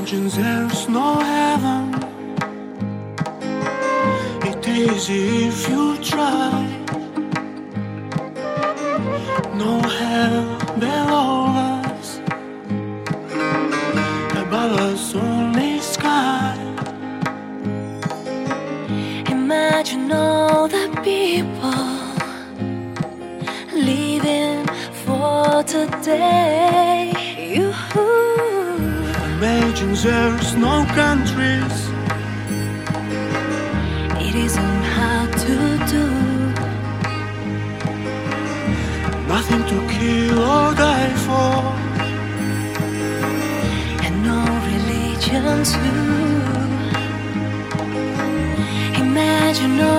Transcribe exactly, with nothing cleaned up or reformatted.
Imagine there's no heaven. It is if you try. No hell below us, above us only sky. Imagine all the people living for today. You Imagine there's no countries. It isn't hard to do. Nothing to kill or die for, and no religion too. Imagine all